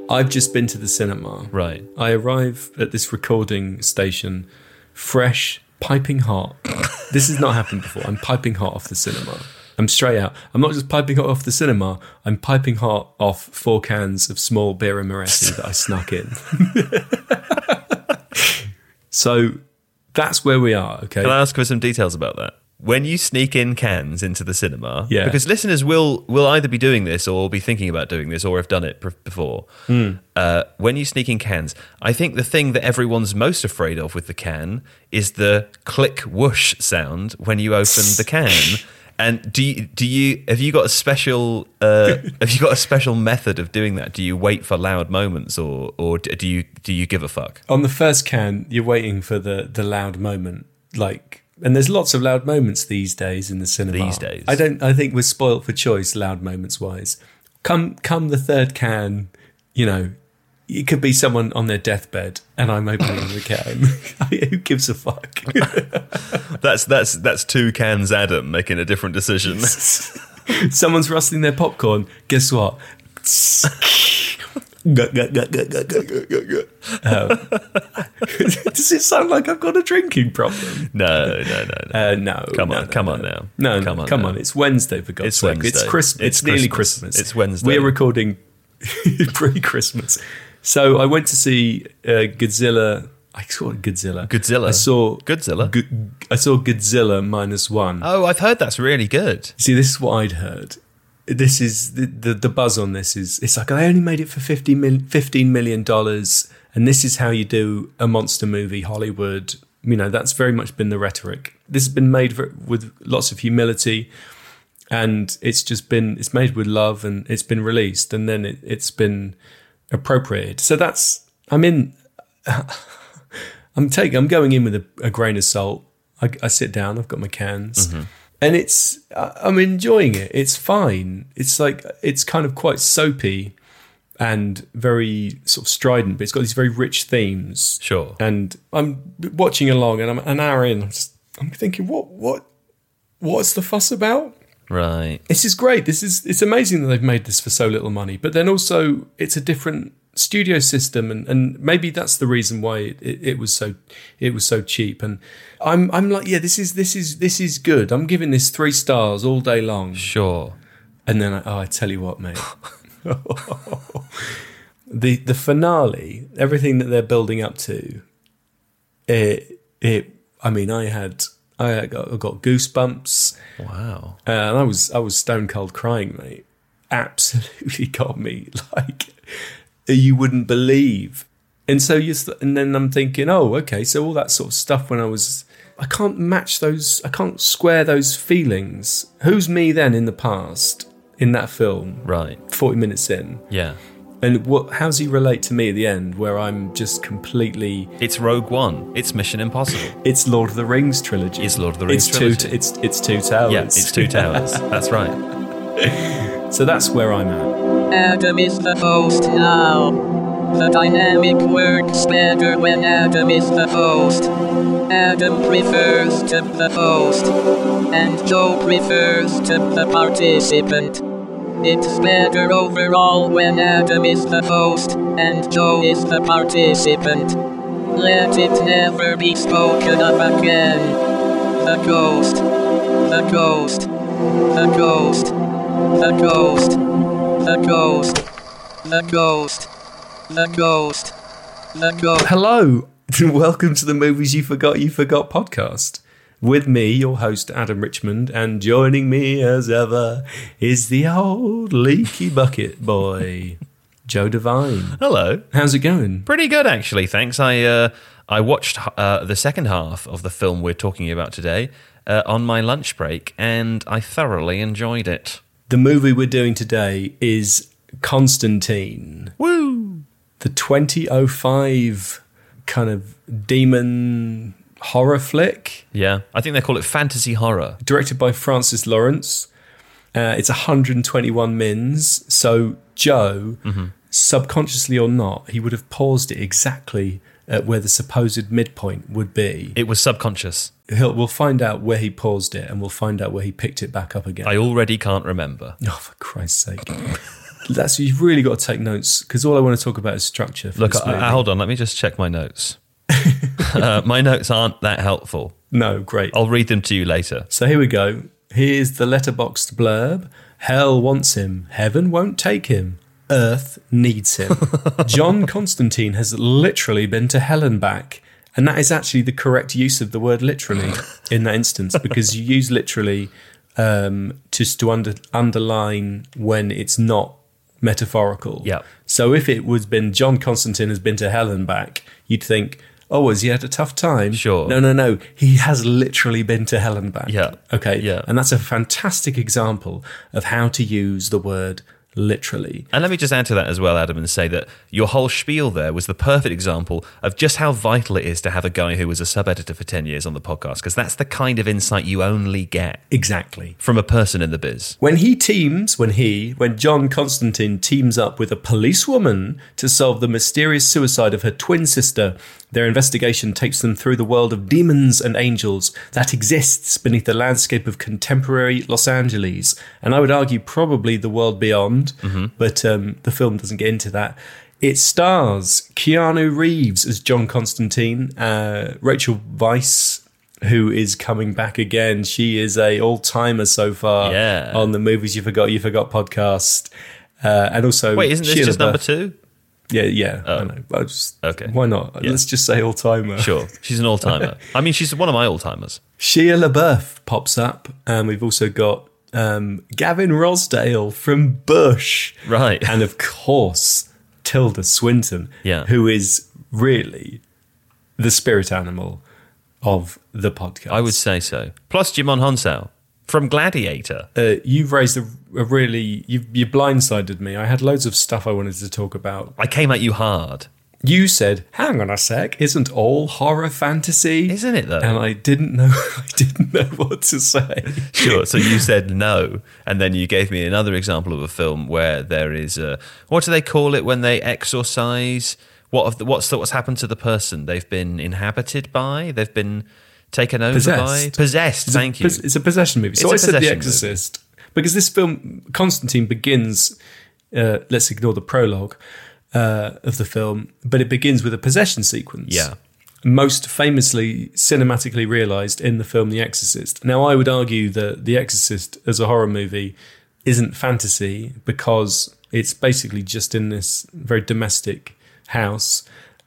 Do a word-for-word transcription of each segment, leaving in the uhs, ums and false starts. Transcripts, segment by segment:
I've just been to the cinema. Right. I arrive at this recording station, fresh, piping hot. This has not happened before. I'm piping hot off the cinema. I'm straight out. I'm not just piping hot off the cinema. I'm piping hot off four cans of small Birra Moretti that I snuck in. So that's where we are, okay? Can I ask for some details about that? When you sneak in cans into the cinema, yeah. because listeners will will either be doing this or be thinking about doing this or have done it pr- before. Mm. Uh, when you sneak in cans, I think the thing that everyone's most afraid of with the can is the click whoosh sound when you open the can. And do you, do you have you got a special uh, have you got a special method of doing that? Do you wait for loud moments, or or do you do you give a fuck? On the first can, you're waiting for the the loud moment, like, and there's lots of loud moments these days in the cinema. These days, I don't. I think we're spoilt for choice, loud moments wise. Come come the third can, you know. It could be someone on their deathbed, and I'm opening the can. Who gives a fuck? that's that's that's two cans Adam making a different decision. Someone's rustling their popcorn. Guess what? um, does it sound like I've got a drinking problem? No, no, no, no. Uh, no come no, on, no, come no. on now. No, no, come on, come now. on. It's Wednesday for God's it's sake. Wednesday. It's Christmas. It's, It's nearly Christmas. Christmas. It's Wednesday. We're recording pre-Christmas. So I went to see uh, Godzilla. I saw Godzilla. Godzilla. I saw Godzilla. Go- I saw Godzilla minus one. Oh, I've heard that's really good. See, this is what I'd heard. This is the the, the buzz on this is it's like I only made it for fifteen million dollars, and this is how you do a monster movie, Hollywood. You know, that's very much been the rhetoric. This has been made for, with lots of humility, and it's just been it's made with love, and it's been released, and then it, it's been appropriated. So that's I'm in. I'm taking. I'm going in with a, a grain of salt. I, I sit down. I've got my cans, mm-hmm. and it's. I'm enjoying it. It's fine. It's like it's kind of quite soapy, and very sort of strident. But it's got these very rich themes. Sure. And I'm watching along, and I'm an hour in. I'm, just, I'm thinking, what, what, what's the fuss about? Right. This is great. This is. It's amazing that they've made this for so little money. But then also, it's a different studio system, and, and maybe that's the reason why it, it, it was so it was so cheap. And I'm I'm like, yeah, this is this is this is good. I'm giving this three stars all day long. Sure. And then I, oh, I tell you what, mate, the the finale, everything that they're building up to, it it. I mean, I had I got, I got goosebumps. Wow. Uh, and I was I was stone cold crying, mate. Absolutely got me like. You wouldn't believe. And so you, and then I'm thinking, oh, okay, so all that sort of stuff when I was, I can't match those, I can't square those feelings. Who's me then in the past in that film? Right. forty minutes in. Yeah. And what? How does he relate to me at the end where I'm just completely... It's Rogue One. It's Mission Impossible. It's Lord of the Rings trilogy. It's Lord of the Rings it's trilogy. Two, it's, it's Two Towers. Yeah, it's Two Towers. That's right. So that's where I'm at. Adam is the host now. The dynamic works better when Adam is the host. Adam prefers to the host, and Joe prefers to the participant. It's better overall when Adam is the host, and Joe is the participant. Let it never be spoken of again. The ghost. The ghost. The ghost. The ghost. The ghost. The ghost. The ghost. The ghost. Hello, welcome to the Movies You Forgot You Forgot podcast. With me, your host, Adam Richmond, and joining me as ever is the old leaky bucket boy, Joe Devine. Hello. How's it going? Pretty good, actually, thanks. I uh, I watched uh, the second half of the film we're talking about today uh, on my lunch break, and I thoroughly enjoyed it. The movie we're doing today is Constantine. Woo! The twenty oh five kind of demon horror flick. Yeah, I think they call it fantasy horror. Directed by Francis Lawrence. Uh, it's one hundred twenty-one mins. So Joe, mm-hmm. subconsciously or not, he would have paused it exactly at where the supposed midpoint would be. It was subconscious. He'll, we'll find out where he paused it, and we'll find out where he picked it back up again. I already can't remember. Oh, for Christ's sake. That's you've really got to take notes because all I want to talk about is structure. For Look, this I, movie. I, hold on. Let me just check my notes. uh, my notes aren't that helpful. No, great. I'll read them to you later. So here we go. Here's the letterboxed blurb. Hell wants him. Heaven won't take him. Earth needs him. John Constantine has literally been to hell and back. And that is actually the correct use of the word literally in that instance, because you use literally um, just to under, underline when it's not metaphorical. Yep. So if it was been John Constantine has been to hell and back, you'd think, oh, has he had a tough time? Sure. No, no, no. He has literally been to hell and back. Yeah. Okay. Yeah. And that's a fantastic example of how to use the word literally. And let me just add to that as well, Adam, and say that your whole spiel there was the perfect example of just how vital it is to have a guy who was a sub-editor for ten years on the podcast, because that's the kind of insight you only get Exactly. from a person in the biz. When he teams, when he, when John Constantine teams up with a policewoman to solve the mysterious suicide of her twin sister, their investigation takes them through the world of demons and angels that exists beneath the landscape of contemporary Los Angeles. And I would argue probably the world beyond, mm-hmm. but um, the film doesn't get into that. It stars Keanu Reeves as John Constantine, uh, Rachel Weisz, who is coming back again. She is a all-timer so far Yeah. on the Movies You Forgot You Forgot podcast. Uh, and also, Wait, isn't this Sheila just number Buff- two? Yeah, yeah. Oh. I know. I just, Okay. Why not? Yeah. Let's just say all-timer. Sure. She's an all-timer. I mean, she's one of my all-timers. Shia LaBeouf pops up, and we've also got um, Gavin Rossdale from Bush. Right. And of course, Tilda Swinton, Yeah. who is really the spirit animal of the podcast. I would say so. Plus Jimon Honsal from Gladiator. Uh, you've raised a, a really... You've, you blindsided me. I had loads of stuff I wanted to talk about. I came at you hard. You said, hang on a sec, isn't all horror fantasy? Isn't it, though? And I didn't know I didn't know what to say. Sure. So you said no, and then you gave me another example of a film where there is a, what do they call it when they exorcise? What of the, what's the, what's happened to the person? They've been inhabited by. They've been taken over Possessed. by. Possessed. It's Thank a, you. It's a possession movie. So It's a I said The possession Exorcist because this film, Constantine, begins. Uh, let's ignore the prologue uh, of the film, but it begins with a possession sequence. Yeah. Most famously cinematically realized in the film The Exorcist. Now, I would argue that The Exorcist as a horror movie isn't fantasy because it's basically just in this very domestic house,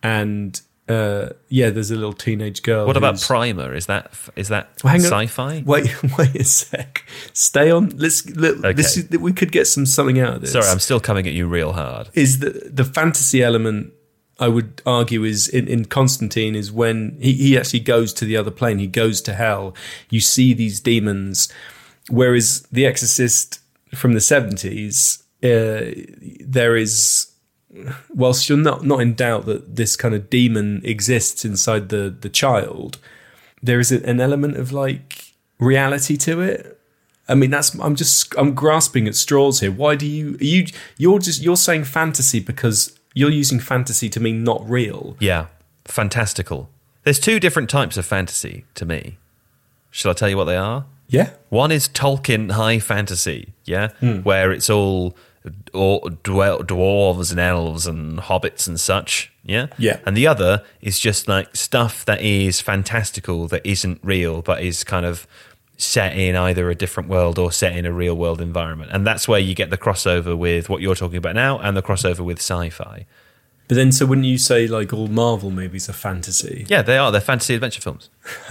and uh, yeah, there's a little teenage girl. What about who's- Primer? Is that is that Well, hang on. sci-fi? Wait, wait a sec. Stay on. Let's. Let, Okay. This is, we could get some something out of this. Sorry, I'm still coming at you real hard. Is the the fantasy element? I would argue is in, in Constantine is when he, he actually goes to the other plane. He goes to hell. You see these demons, whereas The Exorcist from the seventies, uh, there is. Whilst you're not, not in doubt that this kind of demon exists inside the, the child, there is an element of like reality to it. I mean, that's I'm just I'm grasping at straws here. Why do you you you're just you're saying fantasy because you're using fantasy to mean not real? Yeah, fantastical. There's two different types of fantasy to me. Shall I tell you what they are? Yeah. One is Tolkien high fantasy, yeah, Hmm. where it's all or dwell, dwarves and elves and hobbits and such, yeah? Yeah. And the other is just like stuff that is fantastical, that isn't real, but is kind of set in either a different world or set in a real world environment. And that's where you get the crossover with what you're talking about now and the crossover with sci-fi. But then, so wouldn't you say like all Marvel movies are fantasy? Yeah, they are. They're fantasy adventure films.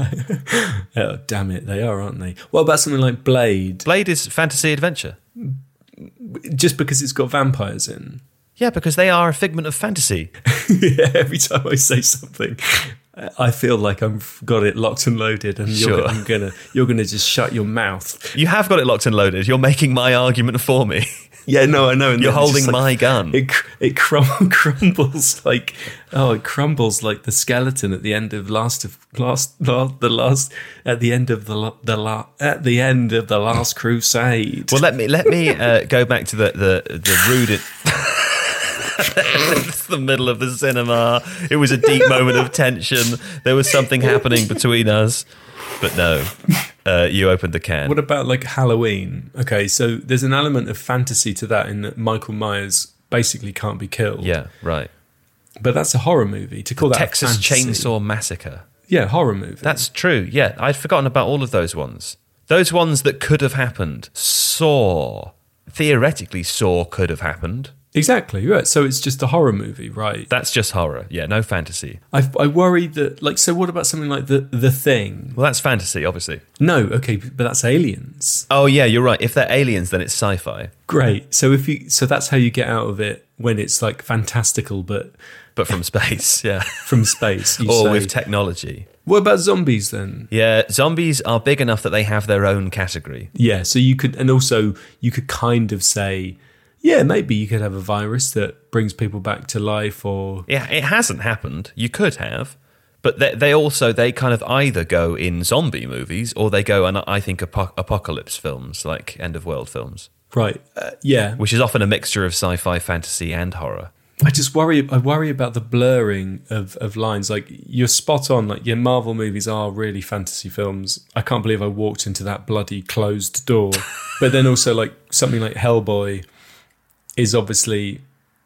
Oh, damn it, they are, aren't they? What about something like Blade? Blade is fantasy adventure. Just because it's got vampires in? Yeah, because they are a figment of fantasy. Yeah, every time I say something, I feel like I've got it locked and loaded, and you're, Sure. I'm gonna you're gonna just shut your mouth. You have got it locked and loaded. You're making my argument for me. Yeah, no, I know. And You're then it's holding just like- my gun. It cr- it crum- crumbles like oh, it crumbles like the skeleton at the end of last of last, last the last at the end of the la- the la- at the end of the Last Crusade. Well, let me let me uh, go back to the the the rude. It's the middle of the cinema. It was a deep moment of tension. There was something happening between us, but no. uh, you opened the can. What about like Halloween? Okay, so there's an element of fantasy to that in that Michael Myers basically can't be killed. Yeah, right. But that's a horror movie. To call that Texas a fantasy, Chainsaw Massacre. Yeah, horror movie. That's true. Yeah, I'd forgotten about all of those ones. Those ones that could have happened. Saw. Theoretically, Saw could have happened. Exactly, right. So it's just a horror movie, right? That's just horror. Yeah, no fantasy. I, I worry that, like, so what about something like The The Thing? Well, that's fantasy, obviously. No, okay, but that's aliens. Oh, yeah, you're right. If they're aliens, then it's sci-fi. Great. So if you, so that's how you get out of it when it's like fantastical, but But from space, yeah. from space. You or say. with technology. What about zombies then? Yeah, zombies are big enough that they have their own category. Yeah, so you could, and also you could kind of say, yeah, maybe you could have a virus that brings people back to life, or Yeah, it hasn't happened. You could have. But they, they also, they kind of either go in zombie movies or they go in, I think, apo- apocalypse films, like end of world films. right? Uh, yeah, Which is often a mixture of sci-fi, fantasy and horror. I just worry. I worry about the blurring of, of lines. Like, you're spot on. Like, your Marvel movies are really fantasy films. I can't believe I walked into that bloody closed door. But then also, like, something like Hellboy is obviously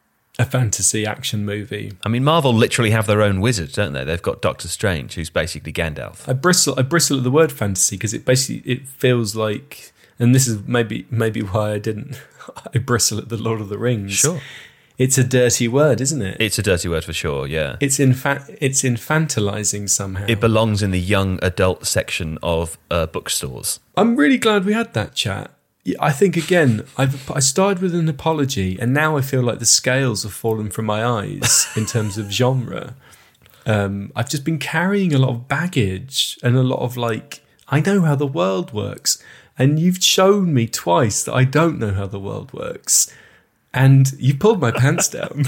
a fantasy action movie. I mean, Marvel literally have their own wizard, don't they? They've got Doctor Strange, who's basically Gandalf. I bristle. I bristle at the word fantasy because it basically it feels like, and this is maybe maybe why I didn't. I bristle at the Lord of the Rings. Sure. It's a dirty word, isn't it? It's a dirty word for sure, yeah. It's infa- It's infantilizing somehow. It belongs in the young adult section of uh, bookstores. I'm really glad we had that chat. Yeah, I think, again, I've, I started with an apology, and now I feel like the scales have fallen from my eyes in terms of genre. Um, I've just been carrying a lot of baggage and a lot of, like, I know how the world works. And you've shown me twice that I don't know how the world works. And you pulled my pants down.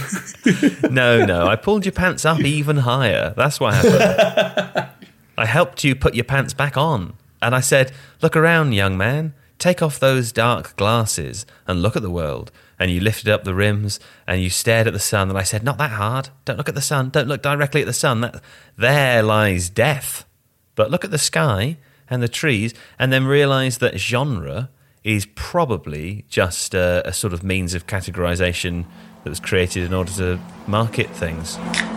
No, no, I pulled your pants up even higher. That's what happened. I helped you put your pants back on. And I said, look around, young man. Take off those dark glasses and look at the world. And you lifted up the rims and you stared at the sun. And I said, not that hard. Don't look at the sun. Don't look directly at the sun. That, there lies death. But look at the sky and the trees, and then realise that genre is probably just a, a sort of means of categorization that was created in order to market things.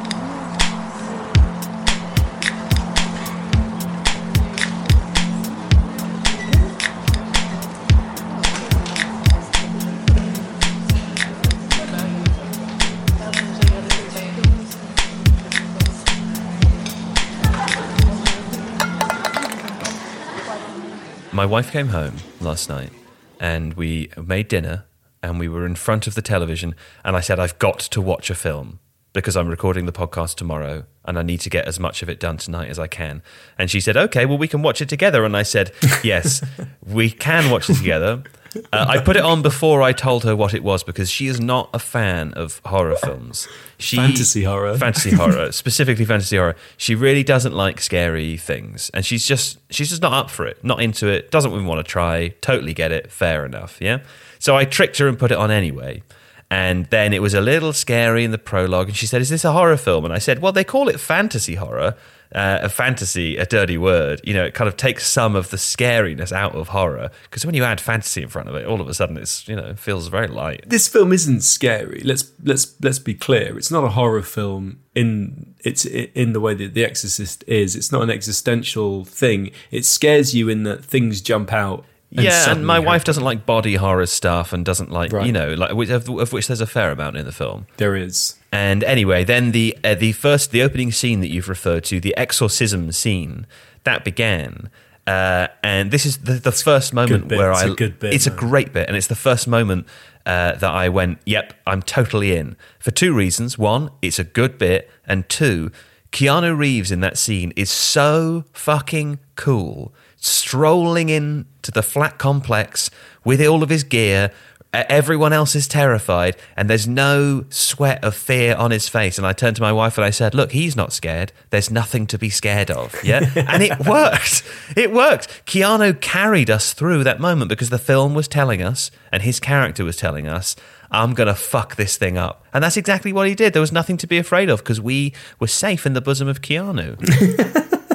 My wife came home last night and we made dinner and we were in front of the television and I said, I've got to watch a film because I'm recording the podcast tomorrow and I need to get as much of it done tonight as I can. And she said, okay, well, we can watch it together. And I said, yes, we can watch it together. Uh, I put it on before I told her what it was because she is not a fan of horror films. She, Fantasy horror. Fantasy horror, specifically fantasy horror. She really doesn't like scary things. And she's just she's just not up for it, not into it, doesn't even want to try, totally get it, fair enough, yeah? So I tricked her and put it on anyway. And then it was a little scary in the prologue. And she said, is this a horror film? And I said, well, they call it fantasy horror. Uh, a fantasy, a dirty word, you know, it kind of takes some of the scariness out of horror. Because when you add fantasy in front of it, all of a sudden it's, you know, it feels very light. This film isn't scary. Let's let's let's be clear. It's not a horror film in it's in the way that The Exorcist is. It's not an existential thing. It scares you in that things jump out. And yeah, and my suddenly wife happen. doesn't like body horror stuff and doesn't like, Right. you know, like which, of, of which there's a fair amount in the film. There is. And anyway, then the uh, the first the opening scene that you've referred to, the exorcism scene, that began, uh, and this is the, the first moment bit. where It's I a good bit, it's man. a great bit, and it's the first moment uh, that I went, yep, I'm totally in for two reasons. One, it's a good bit, and two, Keanu Reeves in that scene is so fucking cool, strolling into the flat complex with all of his gear. Everyone else is terrified and there's no sweat of fear on his face. And I turned to my wife and I said, look, he's not scared. There's nothing to be scared of. Yeah. And it worked. It worked. Keanu carried us through that moment because the film was telling us and his character was telling us, I'm going to fuck this thing up. And that's exactly what he did. There was nothing to be afraid of because we were safe in the bosom of Keanu.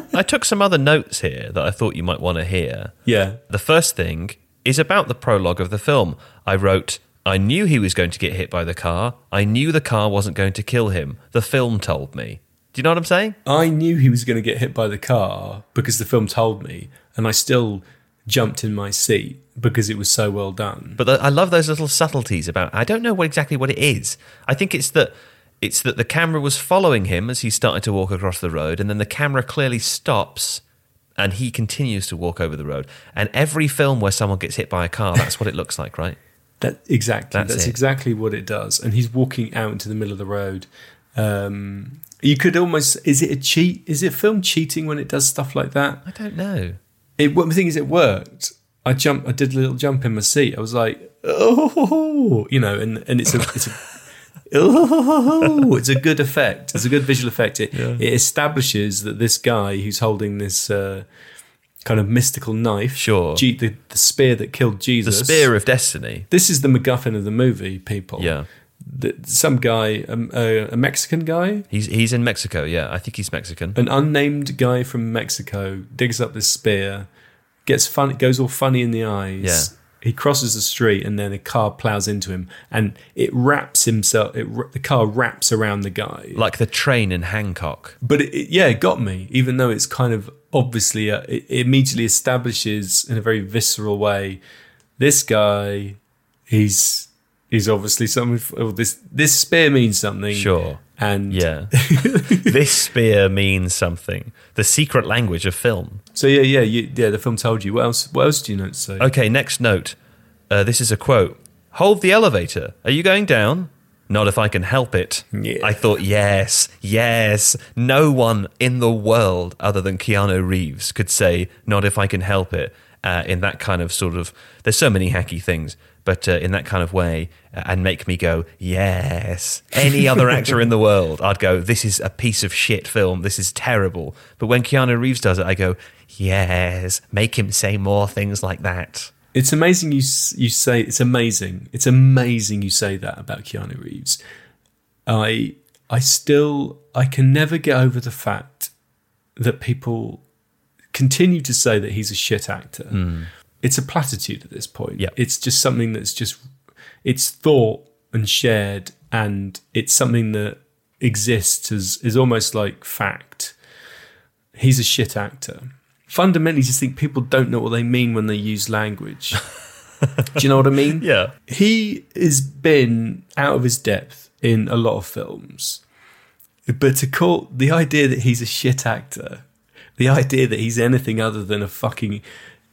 I took some other notes here that I thought you might want to hear. Yeah. The first thing is about the prologue of the film. I wrote, I knew he was going to get hit by the car. I knew the car wasn't going to kill him. The film told me. Do you know what I'm saying? I knew he was going to get hit by the car because the film told me, and I still jumped in my seat because it was so well done. But the, I love those little subtleties about, I don't know what exactly what it is. I think it's that it's that the camera was following him as he started to walk across the road, and then the camera clearly stops and he continues to walk over the road. And every film where someone gets hit by a car, that's what it looks like, right? That exactly. That's That's, it. exactly what it does. And he's walking out into the middle of the road. Um, you could almost, is it a cheat? Is it film cheating when it does stuff like that? I don't know. It, what the thing is, it worked. I jumped. I did a little jump in my seat. I was like, oh, you know, and, and it's a, it's a, oh, it's a good effect. It's a good visual effect. It, Yeah. it establishes that this guy who's holding this uh, kind of mystical knife, Sure. G, the, the spear that killed The Jesus, Spear of Destiny. This is the MacGuffin of the movie, people. Yeah. The, some guy, um, a, a Mexican guy, He's he's in Mexico, yeah. I think he's Mexican. an unnamed guy from Mexico, digs up this spear, gets fun, goes all funny in the eyes. Yeah. He crosses the street, and then a car plows into him, and it wraps himself. It, the car wraps around the guy, Like the train in Hancock. but it, it, yeah, it got me. Even though it's kind of obviously, uh, it, it immediately establishes in a very visceral way, this guy, he's he's obviously something. Oh, this this spear means something. Sure. And Yeah. This spear means something. The secret language of film. so yeah, yeah, you, yeah. The film told you. What else? What else do you know to say? Okay, next note. Uh, this is a quote. Hold the elevator. Are you going down? Not if I can help it. Yeah. I thought, yes, yes. No one in the world other than Keanu Reeves could say, not if I can help it, uh, in that kind of sort of, there's so many hacky things, but uh, in that kind of way, uh, and make me go, yes. Any other actor in the world, I'd go, this is a piece of shit film. This is terrible. But when Keanu Reeves does it, I go, yes. Make him say more things like that. It's amazing you s- you say it's amazing. It's amazing you say that about Keanu Reeves. I I still I can never get over the fact that people continue to say that he's a shit actor. It's a platitude at this point. Yeah. It's just something that's just it's thought and shared, and it's something that exists as is almost like fact. He's a shit actor. Fundamentally, just think people don't know what they mean when they use language. Do you know what I mean? Yeah. He has been out of his depth in a lot of films. But to call the idea that he's a shit actor, the idea that he's anything other than a fucking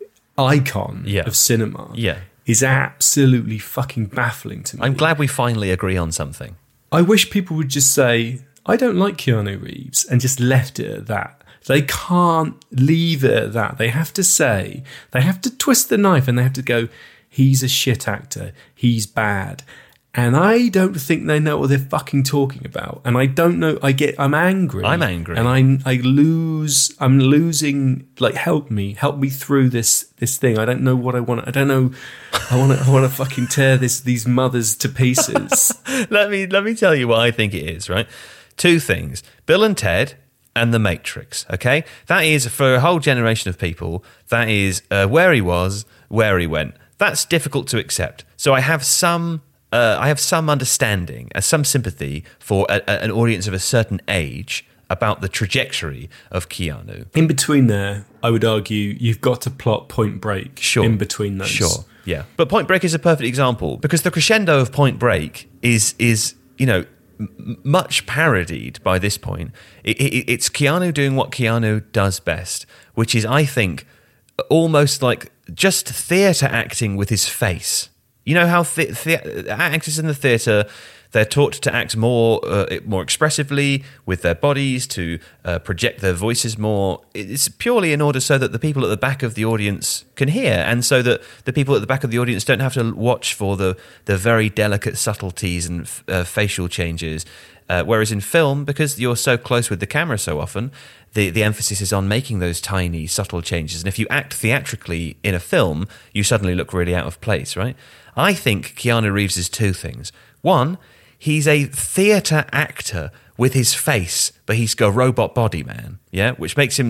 icon Yeah. of cinema, Yeah. is absolutely fucking baffling to me. I'm glad we finally agree on something. I wish people would just say, I don't like Keanu Reeves, and just left it at that. They can't leave it at that. They have to say, they have to twist the knife, and they have to go, he's a shit actor, he's bad. And I don't think they know what they're fucking talking about. And I don't know, I get, I'm angry. I'm angry. And I, I lose, I'm losing, like, help me, help me through this, this thing. I don't know what I want. I don't know, I want to, I want to fucking tear this, these mothers to pieces. let me let me tell you what I think it is, right? Two things. Bill and Ted and The Matrix, okay? That is, for a whole generation of people, that is uh, where he was, where he went. That's difficult to accept. So I have some uh, I have some understanding, uh, some sympathy for a, a, an audience of a certain age about the trajectory of Keanu. In between there, I would argue you've got to plot Point Break Sure. in between those. Sure, yeah. But Point Break is a perfect example because the crescendo of Point Break is, is you know, m- much parodied by this point. It, it, it's Keanu doing what Keanu does best, which is, I think, almost like just theatre acting with his face. You know how the, the, actors in the theatre, they're taught to act more uh, more expressively with their bodies, to uh, project their voices more. It's purely in order so that the people at the back of the audience can hear, and so that the people at the back of the audience don't have to watch for the, the very delicate subtleties and uh, facial changes. Uh, whereas in film, because you're so close with the camera so often, the, the emphasis is on making those tiny, subtle changes. And if you act theatrically in a film, you suddenly look really out of place, right? I think Keanu Reeves is two things. One, he's a theatre actor with his face, but he's got a robot body, man, yeah? Which makes him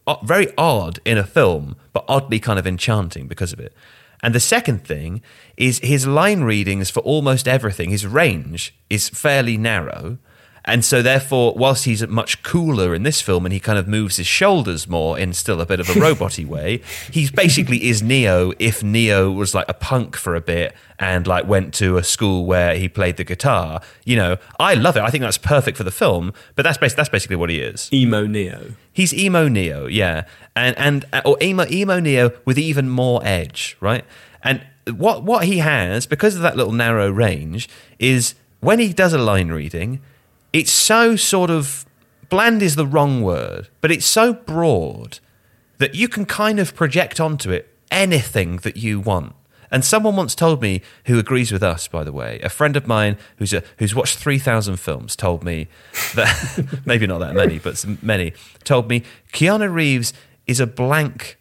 o- very odd in a film, but oddly kind of enchanting because of it. And the second thing is his line readings for almost everything, his range is fairly narrow. And so therefore, whilst he's much cooler in this film and he kind of moves his shoulders more in still a bit of a robot-y way, he's basically is Neo if Neo was like a punk for a bit and like went to a school where he played the guitar. You know, I love it. I think that's perfect for the film, but that's bas- that's basically what he is. Emo Neo. He's emo Neo, yeah. And and or emo emo Neo with even more edge, right? And what what he has, because of that little narrow range, is when he does a line reading, it's so sort of, bland is the wrong word, but it's so broad that you can kind of project onto it anything that you want. And someone once told me, who agrees with us, by the way, a friend of mine who's a, who's watched three thousand films told me that, maybe not that many, but some, many, told me Keanu Reeves is a blank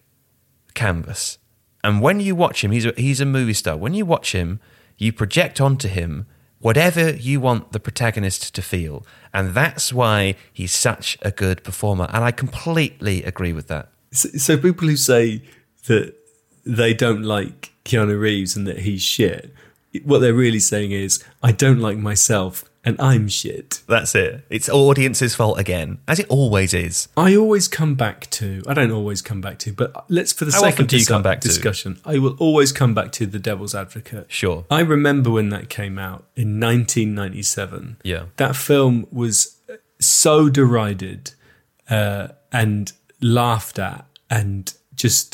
canvas. And when you watch him, he's a, he's a movie star. When you watch him, you project onto him whatever you want the protagonist to feel. And that's why he's such a good performer. And I completely agree with that. So, so people who say that they don't like Keanu Reeves and that he's shit, what they're really saying is, I don't like myself and I'm shit. That's it. It's audience's fault again, as it always is. I always come back to, I don't always come back to, but let's, for the How sake often of do you this come back to? discussion, I will always come back to The Devil's Advocate. Sure. I remember when that came out in nineteen ninety-seven. Yeah. That film was so derided uh, and laughed at and just...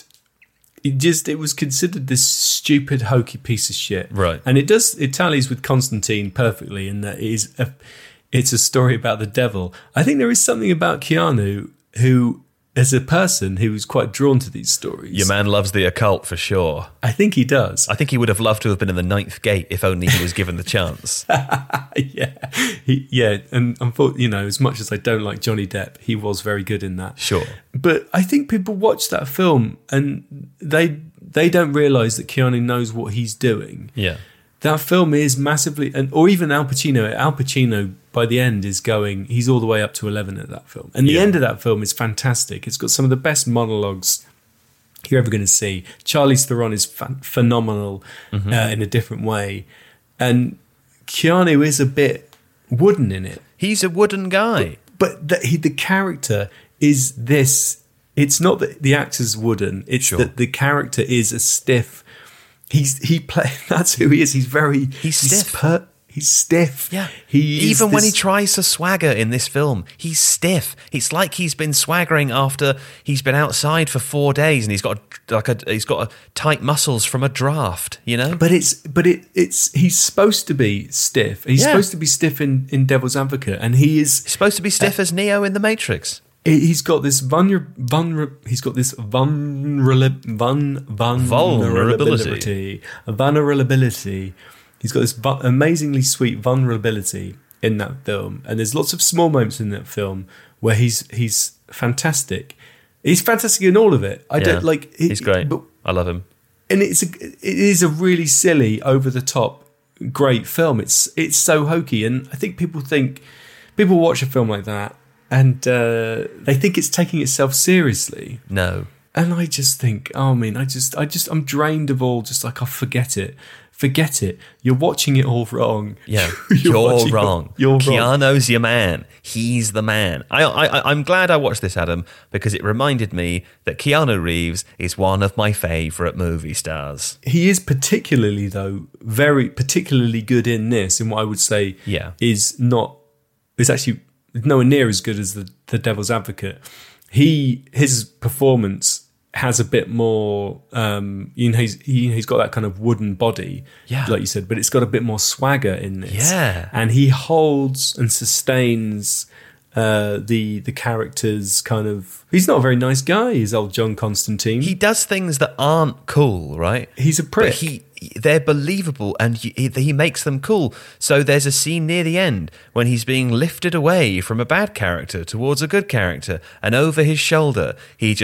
It just it was considered this stupid hokey piece of shit, right? And it does it tallies with Constantine perfectly in that it is a, it's a story about the devil. I think there is something about Keanu who, as a person, who was quite drawn to these stories. Your man loves the occult for sure. I think he does. I think he would have loved to have been in the Ninth Gate if only he was given the chance. yeah, he, yeah, and unfortunately, you know, as much as I don't like Johnny Depp, he was very good in that. Sure. But I think people watch that film and they they don't realise that Keanu knows what he's doing. Yeah. That film is massively, and or even Al Pacino. Al Pacino by the end is going. He's all the way up to eleven at that film, and the Yeah. end of that film is fantastic. It's got some of the best monologues you're ever going to see. Charlize Theron is ph- phenomenal Mm-hmm. uh, in a different way, and Keanu is a bit wooden in it. He's a wooden guy. But the, he, the character is this. It's not that the actor's wooden. It's Sure. that the character is a stiff. He's he play. That's who he is. He's very. He's stiff. per, he's stiff. Yeah. He is Even when he this- tries to swagger in this film, he's stiff. It's like he's been swaggering after he's been outside for four days and he's got a, like a he's got a tight muscles from a draft. You know. But it's but it it's he's supposed to be stiff. He's Yeah. supposed to be stiff in, in Devil's Advocate, and he is. He's supposed to be stiff as Neo in The Matrix. He's got this vulner, vulner, He's got this vulnerability, vun, vulnerability, vulnerability. He's got this vu- amazingly sweet vulnerability in that film, and there's lots of small moments in that film where he's he's fantastic. He's fantastic in all of it. I Yeah. don't like. It, He's great. but, I love him. and it's a, it is a really silly, over the top, great film. It's it's so hokey, and I think people think people watch a film like that. And uh, they think it's taking itself seriously. No. And I just think, oh, I mean, I just, I just, I'm drained of all, just like, oh, forget it. Forget it. You're watching it all wrong. Yeah, You're you're, watching it- wrong. You're wrong. Keanu's your man. He's the man. I, I, I'm glad I watched this, Adam, because it reminded me that Keanu Reeves is one of my favourite movie stars. He is particularly, though, very particularly good in this, in what I would say Yeah. is not, is actually nowhere near as good as the, the Devil's Advocate. He, his performance has a bit more, um, you know, he's, he, he's got that kind of wooden body, Yeah. like you said, but it's got a bit more swagger in this. Yeah. And he holds and sustains uh, the the character's kind of, he's not a very nice guy, he's old John Constantine. He does things that aren't cool, right? He's a prick. But he, they're believable and he, he makes them cool. So there's a scene near the end when he's being lifted away from a bad character towards a good character, and over his shoulder he just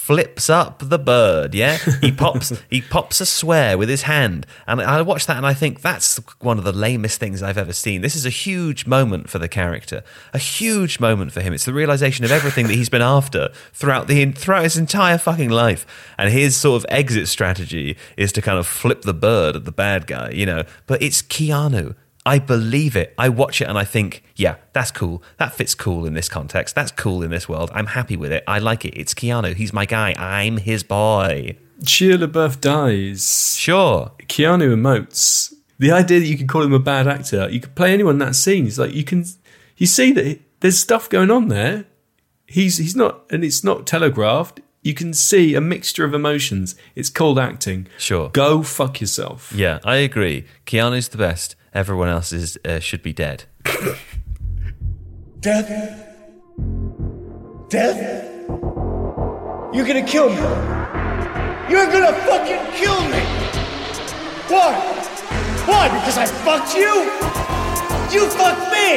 flips up the bird. Yeah, he pops he pops a swear with his hand, and I watch that and I think that's one of the lamest things I've ever seen. This is a huge moment for the character, a huge moment for him. It's the realization of everything that he's been after throughout the throughout his entire fucking life, and his sort of exit strategy is to kind of flip the bird at the bad guy, you know. But it's Keanu. I believe it. I watch it and I think, yeah, that's cool. That fits cool in this context. That's cool in this world. I'm happy with it. I like it. It's Keanu. He's my guy. I'm his boy. Shia LaBeouf dies. Sure. Keanu emotes. The idea that you can call him a bad actor, you could play anyone in that scene. It's like you can, you see that he, there's stuff going on there. He's he's not, and it's not telegraphed. You can see a mixture of emotions. It's called acting. Sure. Go fuck yourself. Yeah, I agree. Keanu's the best. Everyone else is uh, should be dead. Death? Death? You're gonna kill me. You're gonna fucking kill me. Why? Why? Because I fucked you? You fucked me.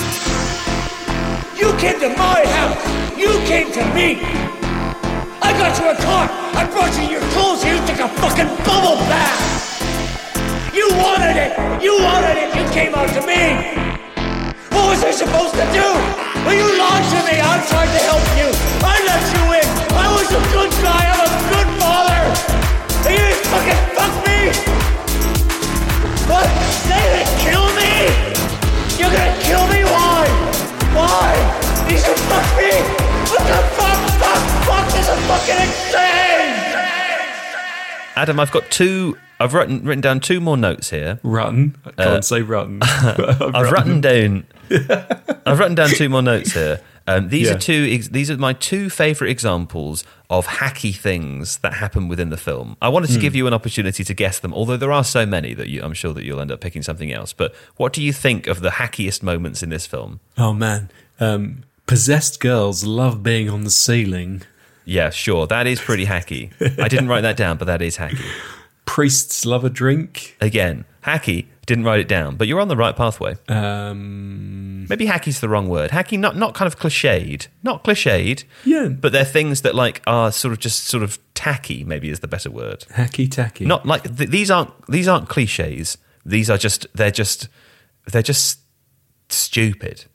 You came to my house. You came to me. I got you a car. I brought you your clothes. You took a fucking bubble bath. You wanted it! You wanted it! You came out to me! What was I supposed to do? Well, you lied to me! I tried to help you! I let you in! I was a good guy! I'm a good father! And you just fucking fuck me! What? They're gonna kill me? You're gonna kill me? Why? Why? You should fuck me! What the fuck? Fuck! Fuck! This is fucking insane! Adam, I've got two... I've written written down two more notes here. Rotten. I can't uh, say rotten. I've, I've written down. I've written down two more notes here. Um, these yeah. are two. These are my two favourite examples of hacky things that happen within the film. I wanted to mm. give you an opportunity to guess them, although there are so many that you, I'm sure that you'll end up picking something else. But what do you think of the hackiest moments in this film? Oh man, um, possessed girls love being on the ceiling. Yeah, sure, that is pretty hacky. I didn't write that down, but that is hacky. Priests love a drink. Again, hacky. Didn't write it down, but you're on the right pathway. Um, Maybe hacky's the wrong word. Hacky, not not kind of cliched, not cliched. Yeah, but they're things that like are sort of just sort of tacky. Maybe is the better word. Hacky tacky. Not like th- these aren't these aren't cliches. These are just they're just they're just stupid.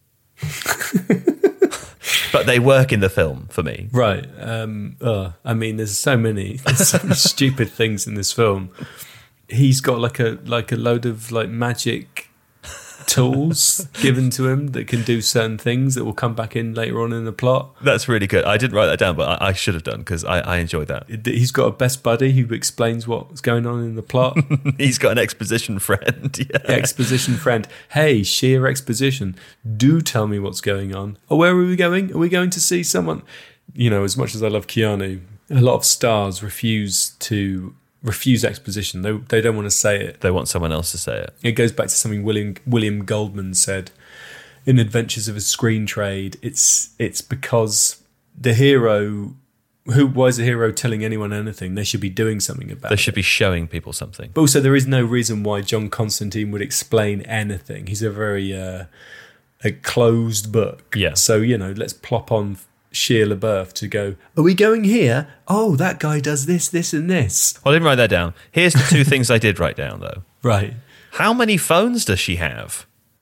But they work in the film for me. Right. Um, oh, I mean, there's so many, there's so many stupid things in this film. He's got like a like a load of like magic tools given to him that can do certain things that will come back in later on in the plot. That's really good. I didn't write that down, but I, I should have done because I, I enjoyed that. He's got a best buddy who explains what's going on in the plot. He's got an exposition friend. Yeah. Exposition friend. Hey, sheer exposition. Do tell me what's going on. Oh, where are we going? Are we going to see someone? You know, as much as I love Keanu, a lot of stars refuse to... refuse exposition. They they don't want to say it. They want someone else to say it. It goes back to something William William Goldman said in Adventures of a Screen Trade. It's it's because the hero, who why is the hero telling anyone anything? They should be doing something about it. They should be showing people something. But also, there is no reason why John Constantine would explain anything. He's a very uh, a closed book. Yeah. So you know, let's plop on Shia LaBeouf to go, are we going here? Oh, that guy does this, this, and this. Well, I didn't write that down. Here's the two things I did write down, though. Right. How many phones does she have?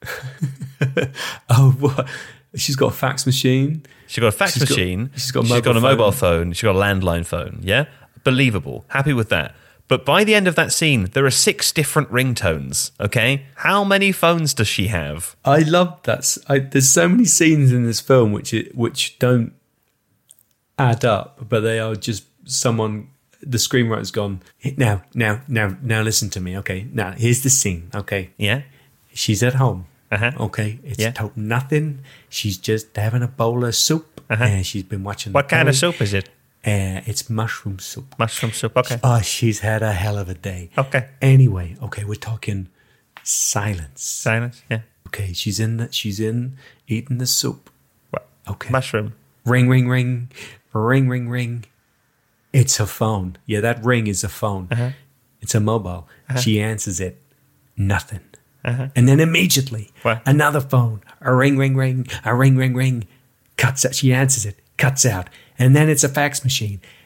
oh, what? She's got a fax machine. She's got a fax she's machine. Got, she's got a, she's mobile, got a phone. mobile phone. She's got a landline phone. Yeah? Believable. Happy with that. But by the end of that scene, there are six different ringtones, okay? How many phones does she have? I love that. I, there's so many scenes in this film which it, which don't add up, but they are just someone, the screenwriter's gone, now, now, now, now listen to me, okay? Now, here's the scene, okay? Yeah? She's at home, uh-huh. okay? It's yeah. told nothing. She's just having a bowl of soup, uh-huh. and she's been watching What kind telly. of soup is it? Uh, it's mushroom soup. Mushroom soup, okay. Oh, she's had a hell of a day. Okay. Anyway, okay, we're talking silence. Silence, yeah. Okay, she's in the, she's in eating the soup. What? Okay. Mushroom. Ring, ring, ring. Ring, ring, ring. It's her phone. Yeah, that ring is a phone. Uh-huh. It's a mobile. Uh-huh. She answers it. Nothing. Uh-huh. And then immediately, what? Another phone. A ring, ring, ring. A ring, ring, ring. Cuts out. She answers it. Cuts out. And then it's a fax machine.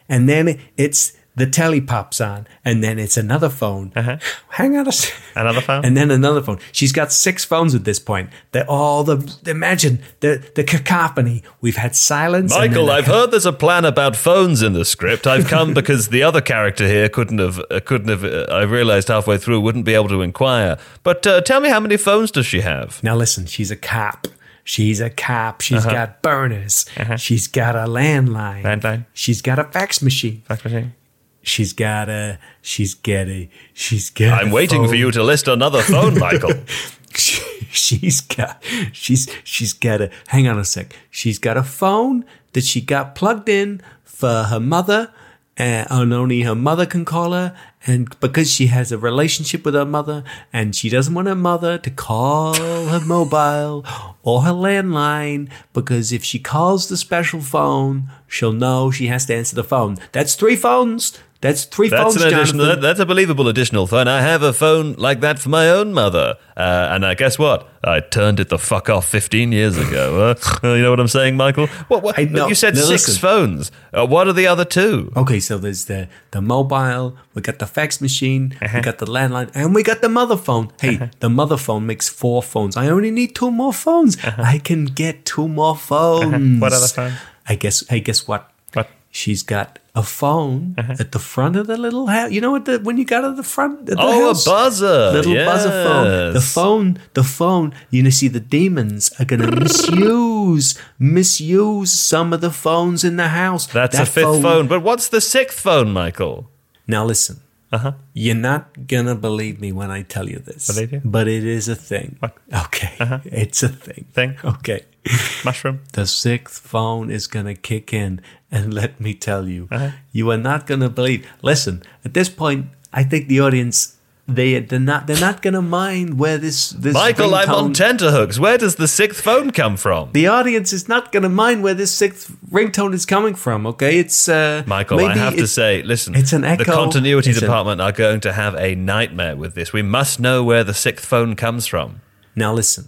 and then it's the telly pops on, and then it's another phone. Uh-huh. Hang on a second. Another phone? And then another phone. She's got six phones at this point. They're all the, imagine the, the cacophony. We've had silence. Michael, I've heard there's a plan about phones in the script. I've come because the other character here couldn't have, uh, couldn't have, uh, I realized halfway through, wouldn't be able to inquire. But uh, tell me, how many phones does she have? Now listen, she's a cop. She's a cop. She's Uh-huh. got burners. Uh-huh. She's got a landline. Landline. She's got a fax machine. Fax machine. She's got a, she's got a, she's got I'm a waiting phone. for you to list another phone, Michael. She, she's got, she's, she's got a, hang on a sec. She's got a phone that she got plugged in for her mother, and, and only her mother can call her. And because she has a relationship with her mother, and she doesn't want her mother to call her mobile or her landline, because if she calls the special phone, she'll know she has to answer the phone. That's three phones. That's three That's phones, an additional. Jonathan. That's a believable additional phone. I have a phone like that for my own mother, uh, and uh, guess what? I turned it the fuck off fifteen years ago. Uh, you know what I'm saying, Michael? What? what I know. You said Now six listen. phones. Uh, what are the other two? Okay, so there's the, the mobile, we got the fax machine, Uh-huh. we got the landline, and we got the mother phone. Hey, the mother phone makes four phones. I only need two more phones. I can get two more phones. Uh-huh. What other phone? I guess, hey, guess what? What? She's got a phone Uh-huh. at the front of the little house. You know what? The, when you got to the front of the Oh, house? a buzzer. Little Yes. buzzer phone. The phone, the phone. You know, see, the demons are going to misuse, misuse some of the phones in the house. That's That a fifth phone. But what's the sixth phone, Michael? Now listen. Uh-huh. You're not gonna believe me when I tell you this. Believe you? But it is a thing. What? Okay. Uh-huh. It's a thing. Thing? Okay. Mushroom? The sixth phone is gonna kick in, and let me tell you, Uh-huh. you are not gonna believe. Listen, at this point, I think the audience they they're not they're not gonna mind where this this Michael, I'm on ringtone- tenterhooks. Where does the sixth phone come from? The audience is not gonna mind where this sixth ringtone is coming from. Okay, it's uh, Michael, I maybe have to it's- say, listen, it's an the echo. continuity It's an- department are going to have a nightmare with this. We must know where the sixth phone comes from. Now listen.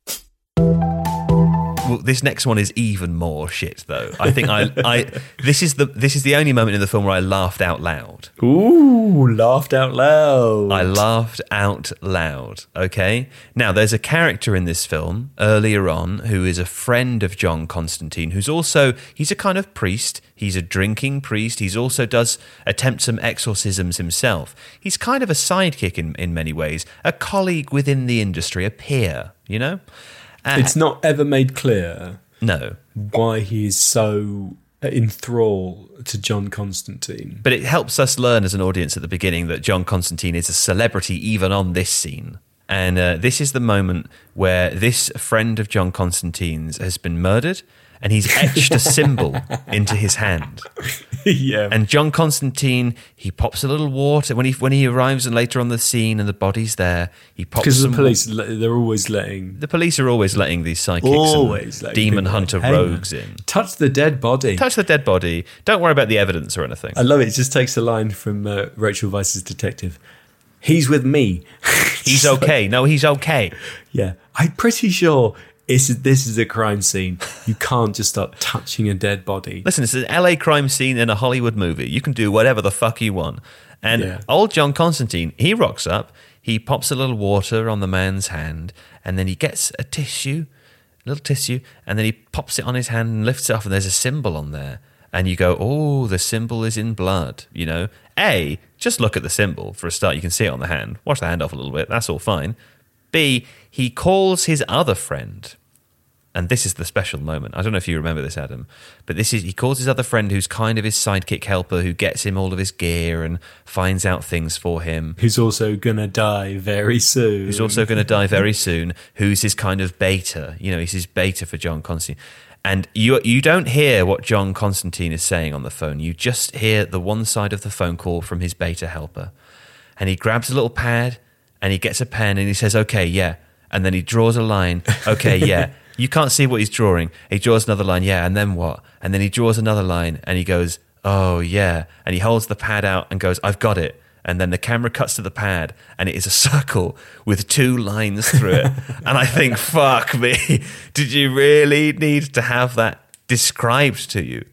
Well, this next one is even more shit, though. I think I, I, this is the this is the only moment in the film where I laughed out loud. Ooh, laughed out loud. I laughed out loud. Okay. Now, there's a character in this film earlier on who is a friend of John Constantine, who's also he's a kind of priest. He's a drinking priest. He's also does attempt some exorcisms himself. He's kind of a sidekick in in many ways, a colleague within the industry, a peer. You know. Uh, It's not ever made clear no. why he is so enthralled to John Constantine. But it helps us learn as an audience at the beginning that John Constantine is a celebrity even on this scene. And uh, this is the moment where this friend of John Constantine's has been murdered and he's etched a symbol into his hand. Yeah. And John Constantine, he pops a little water when he when he arrives and later on the scene and the body's there. He pops Because the some police, they're always letting... The police are always letting these psychics Always and letting demon people hunter like, "Hey, man, rogues in. Touch the dead body. Touch the dead body. Don't worry about the evidence or anything. I love it. It just takes a line from uh, Rachel Weisz's detective. He's with me. He's okay. No, he's okay. Yeah. I'm pretty sure it's, this is a crime scene. You can't just start touching a dead body. Listen, it's an L A crime scene in a Hollywood movie. You can do whatever the fuck you want. And Yeah. old John Constantine, he rocks up, he pops a little water on the man's hand, and then he gets a tissue, a little tissue, and then he pops it on his hand and lifts it off, and there's a symbol on there. And you go, oh, the symbol is in blood, you know. A, just look at the symbol. For a start, you can see it on the hand. Wash the hand off a little bit, that's all fine. B, he calls his other friend. And this is the special moment. I don't know if you remember this, Adam, but this is he calls his other friend who's kind of his sidekick helper who gets him all of his gear and finds out things for him. Who's also going to die very soon. Who's also going to die very soon, who's his kind of beta. You know, he's his beta for John Constantine. And you you don't hear what John Constantine is saying on the phone. You just hear the one side of the phone call from his beta helper. And he grabs a little pad and he gets a pen and he says, okay, yeah. And then he draws a line, okay, yeah. You can't see what he's drawing. He draws another line, yeah, and then what? And then he draws another line and he goes, oh, yeah. And he holds the pad out and goes, I've got it. And then the camera cuts to the pad and it is a circle with two lines through it. And I think, fuck me, did you really need to have that described to you?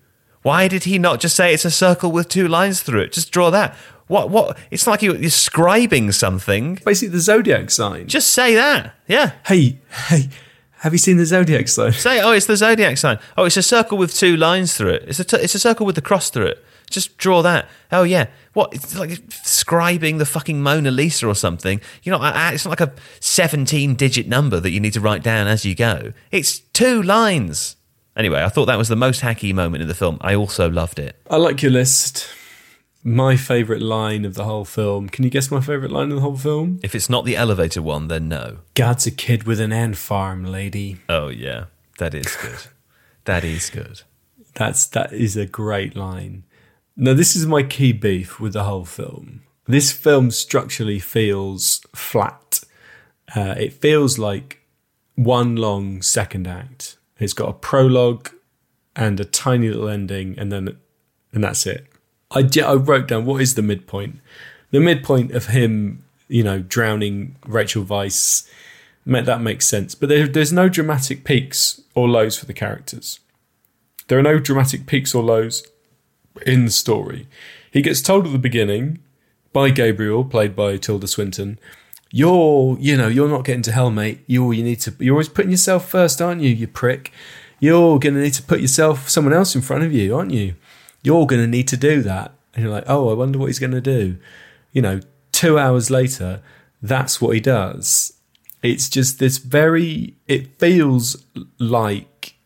Why did he not just say it's a circle with two lines through it? Just draw that. What? What? It's like you're, you're scribing something. Basically, the zodiac sign. Just say that. Yeah. Hey, hey, have you seen the zodiac sign? Say, oh, it's the zodiac sign. Oh, it's a circle with two lines through it. It's a, t- it's a circle with the cross through it. Just draw that. Oh, yeah. What? It's like scribing the fucking Mona Lisa or something. You know, it's not like a seventeen-digit number that you need to write down as you go. It's two lines. Anyway, I thought that was the most hacky moment in the film. I also loved it. I like your list. My favourite line of the whole film. Can you guess my favourite line of the whole film? If it's not the elevator one, then no. God's a kid with an ant farm, lady. Oh, yeah. That is good. That is good. That's that is a great line. Now, this is my key beef with the whole film. This film structurally feels flat. Uh, it feels like one long second act. It's got a prologue and a tiny little ending, and then and that's it. I, I wrote down, what is the midpoint? The midpoint of him, you know, drowning Rachel Weisz, that makes sense. But there, there's no dramatic peaks or lows for the characters. There are no dramatic peaks or lows in the story. He gets told at the beginning by Gabriel, played by Tilda Swinton, you're, you know, you're not getting to hell, mate. You're, you need to, you're always putting yourself first, aren't you, you prick? You're going to need to put yourself, someone else in front of you, aren't you? You're going to need to do that. And you're like, oh, I wonder what he's going to do. You know, two hours later, that's what he does. It's just this very, it feels like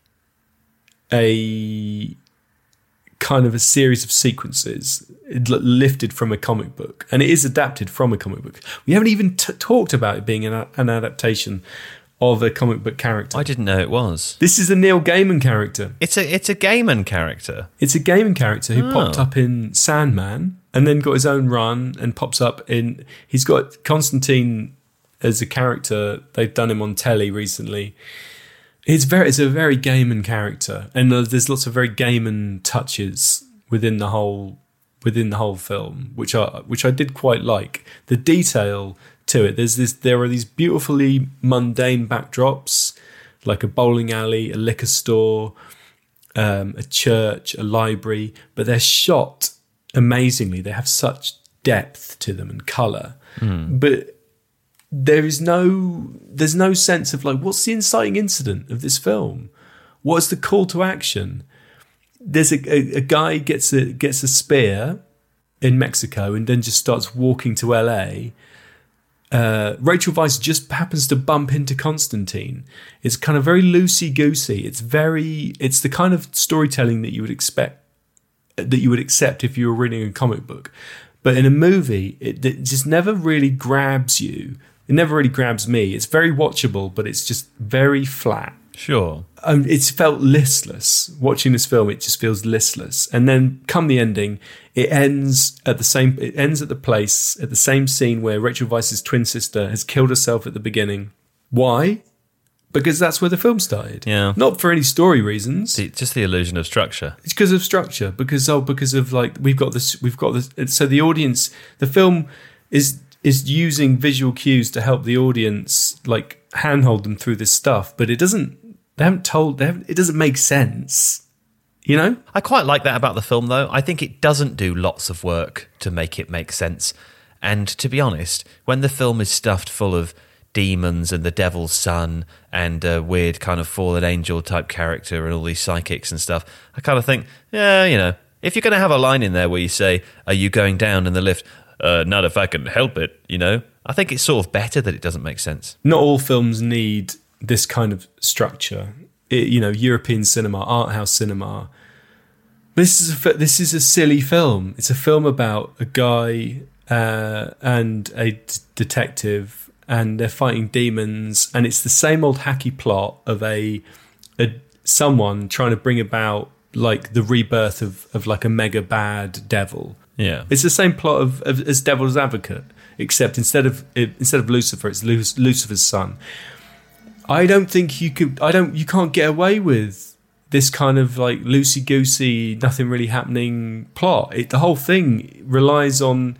a kind of a series of sequences lifted from a comic book. And it is adapted from a comic book. We haven't even t- talked about it being an, an adaptation of a comic book character. I didn't know it was. This is a Neil Gaiman character. It's a it's a Gaiman character. It's a Gaiman character who Oh. popped up in Sandman and then got his own run and pops up in... He's got Constantine as a character. They've done him on telly recently. It's very it's a very Gaiman character, and there's lots of very Gaiman touches within the whole within the whole film, which I which I did quite like. The detail to it. There's this. There are these beautifully mundane backdrops, like a bowling alley, a liquor store, um, a church, a library, but they're shot amazingly. They have such depth to them and color, mm. but there is no. There's no sense of like, what's the inciting incident of this film? What's the call to action? There's a, a, a guy gets a gets a spear in Mexico and then just starts walking to L A. Uh, Rachel Weisz just happens to bump into Constantine. It's kind of very loosey-goosey. It's very, it's the kind of storytelling that you would expect, that you would accept if you were reading a comic book. But in a movie, it, it just never really grabs you. It never really grabs me. It's very watchable, but it's just very flat. Sure. Um, it's felt listless. Watching this film, it just feels listless. And then come the ending, it ends at the same. It ends at the place, at the same scene where Rachel Weisz's twin sister has killed herself at the beginning. Why? Because that's where the film started. Yeah. Not for any story reasons. The, just the illusion of structure. It's because of structure. Because oh, because of like we've got this. We've got this. So the audience, the film is is using visual cues to help the audience like handhold them through this stuff, but it doesn't. They haven't told. They haven't, it doesn't make sense. You know? I quite like that about the film, though. I think it doesn't do lots of work to make it make sense. And to be honest, when the film is stuffed full of demons and the devil's son and a weird kind of fallen angel type character and all these psychics and stuff, I kind of think, yeah, you know, if you're going to have a line in there where you say, are you going down in the lift? Uh, not if I can help it, you know? I think it's sort of better that it doesn't make sense. Not all films need this kind of structure. It, you know, European cinema, art house cinema. This is a, this is a silly film. It's a film about a guy uh, and a d- detective, and they're fighting demons, and it's the same old hacky plot of a, a someone trying to bring about like the rebirth of, of like a mega bad devil. Yeah, it's the same plot of, of as Devil's Advocate, except instead of instead of Lucifer, it's Lucifer's son. I don't think you could. I don't. You can't get away with this kind of like loosey goosey, nothing really happening plot. It, the whole thing relies on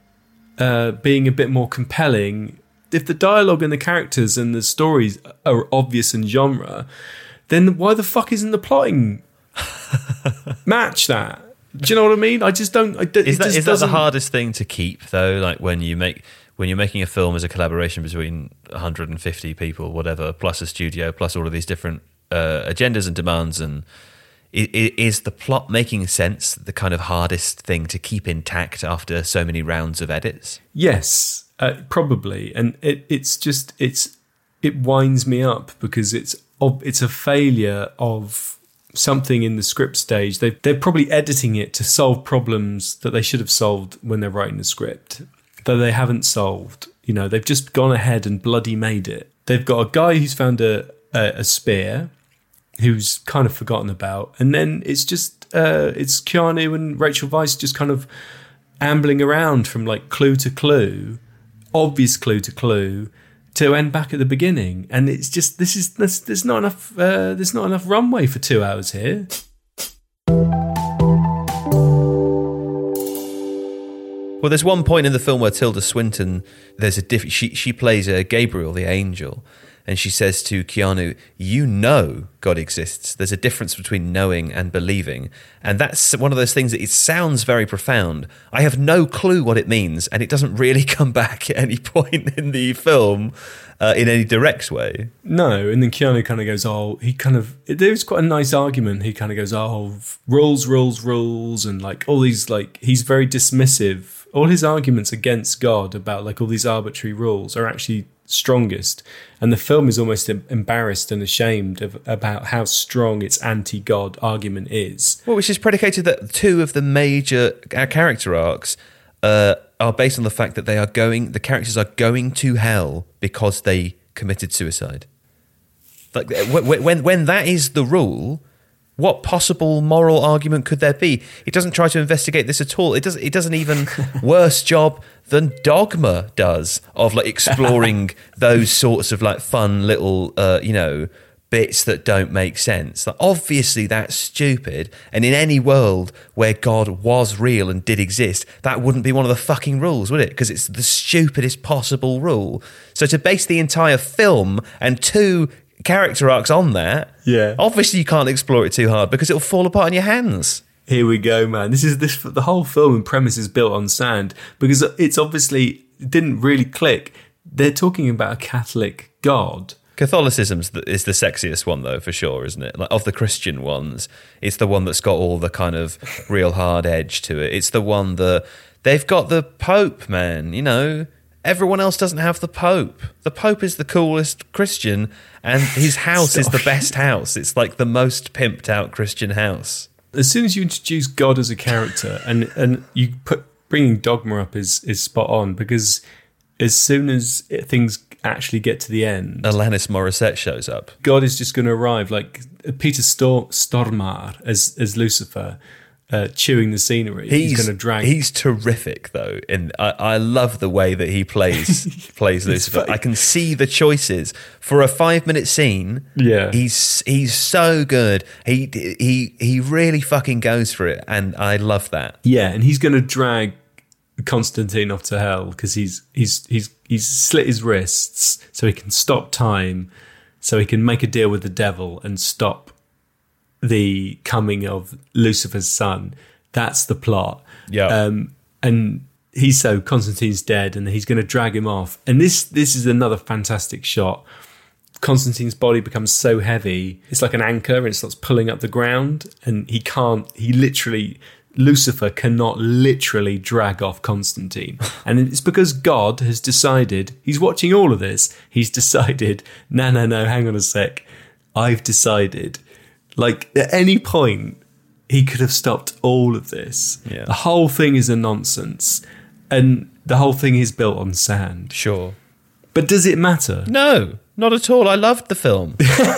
uh, being a bit more compelling. If the dialogue and the characters and the stories are obvious and genre, then why the fuck isn't the plotting match that. Do you know what I mean? I just don't. I, it Is that just is that the doesn't- hardest thing to keep though? Like when you make when you're making a film as a collaboration between one hundred fifty people, whatever, plus a studio, plus all of these different uh, agendas and demands, and i- i- is the plot making sense the kind of hardest thing to keep intact after so many rounds of edits? Yes, uh, probably, and it, it's just it's it winds me up because it's ob- it's a failure of something in the script stage. They they're probably editing it to solve problems that they should have solved when they're writing the script, though they haven't solved. You know, they've just gone ahead and bloody made it. They've got a guy who's found a a, a spear, who's kind of forgotten about, and then it's just uh, it's Keanu and Rachel Weisz just kind of ambling around from like clue to clue, obvious clue to clue, to end back at the beginning, and it's just this is this, there's not enough uh, there's not enough runway for two hours here. Well, there's one point in the film where Tilda Swinton, there's a diff- she she plays a Gabriel, the angel, and she says to Keanu, "You know God exists. There's a difference between knowing and believing." And that's one of those things that it sounds very profound. I have no clue what it means, and it doesn't really come back at any point in the film uh, in any direct way. No, and then Keanu kind of goes, oh, he kind of, there's quite a nice argument. He kind of goes, oh, rules, rules, rules, and like all these, like, he's very dismissive. All his arguments against God about like all these arbitrary rules are actually strongest, and the film is almost embarrassed and ashamed of about how strong its anti-God argument is. Well, which is predicated that two of the major uh, character arcs uh, are based on the fact that they are going, the characters are going to hell because they committed suicide. Like when when, when that is the rule, what possible moral argument could there be? It doesn't try to investigate this at all. It doesn't. It doesn't even worse job than Dogma does of like exploring those sorts of like fun little, uh, you know, bits that don't make sense. Like, obviously, that's stupid. And in any world where God was real and did exist, that wouldn't be one of the fucking rules, would it? Because it's the stupidest possible rule. So to base the entire film and two character arcs on that, yeah, obviously you can't explore it too hard because it'll fall apart in your hands. Here we go, man. This is this the whole film and premise is built on sand because it's obviously it didn't really click. They're talking about a Catholic God. Catholicism is the sexiest one, though, for sure, isn't it? Like of the Christian ones, it's the one that's got all the kind of real hard edge to it. It's the one that they've got the Pope, man. You know, everyone else doesn't have the Pope. The Pope is the coolest Christian, and his house is the best house. It's like the most pimped out Christian house. As soon as you introduce God as a character, and and you put bringing Dogma up is is spot on, because as soon as things actually get to the end, Alanis Morissette shows up. God is just going to arrive, like Peter Stor- Stormare as as Lucifer, uh, chewing the scenery. He's, he's going to drag. He's terrific, though, and I, I love the way that he plays plays Lucifer. funny. I can see the choices for a five minute scene. Yeah, he's he's so good. He he he really fucking goes for it, and I love that. Yeah, and he's going to drag Constantine off to hell because he's he's he's he's slit his wrists so he can stop time, so he can make a deal with the devil and stop the coming of Lucifer's son. That's the plot. Yeah. Um, and he's so Constantine's dead, and he's going to drag him off. And this this is another fantastic shot. Constantine's body becomes so heavy, it's like an anchor, and it starts pulling up the ground. And he can't. He literally, Lucifer cannot literally drag off Constantine. And it's because God has decided. He's watching all of this. He's decided. No, no, no. Hang on a sec. I've decided. Like, at any point, he could have stopped all of this. Yeah. The whole thing is a nonsense. And the whole thing is built on sand. Sure. But does it matter? No, not at all. I loved the film.